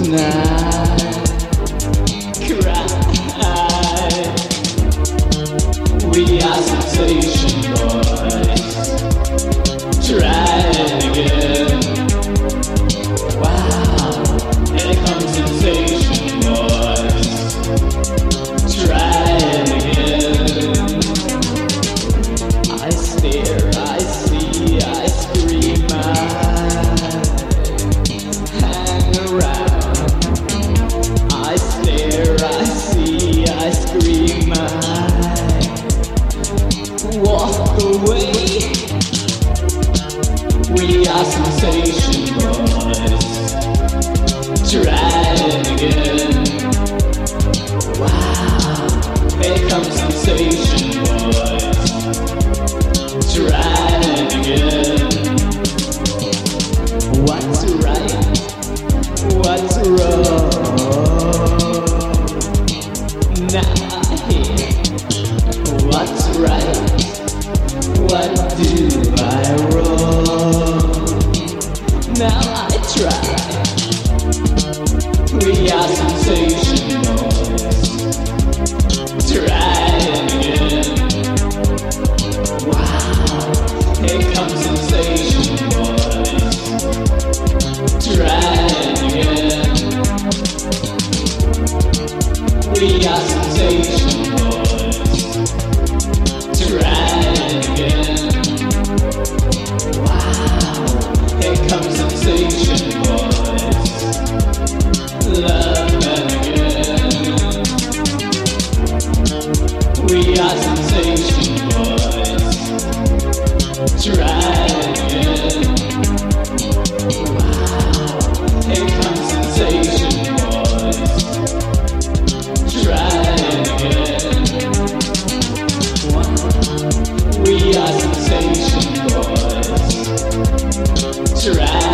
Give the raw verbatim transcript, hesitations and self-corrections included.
night, cry. We are sensation boys, trying again. Wow, here comes sensation boys, trying again. I stare, I see, I scream, I hang around. I stare, I see, I scream, I walk away. We are sensation boys, trying again. Wow, here comes sensation boys, trying again. What's right? What's wrong? Now I hear. What's right? What do I wrong? Now I try. We are sensation boys, trying again. Wow, here comes sensation boys, trying again. We are sensation boys, trying again. Wow, here comes sensation boys, loving again. We are sensation boys, trying again. Wow, here comes sensation boys, trying again. Wow, we are sensation boys, trying.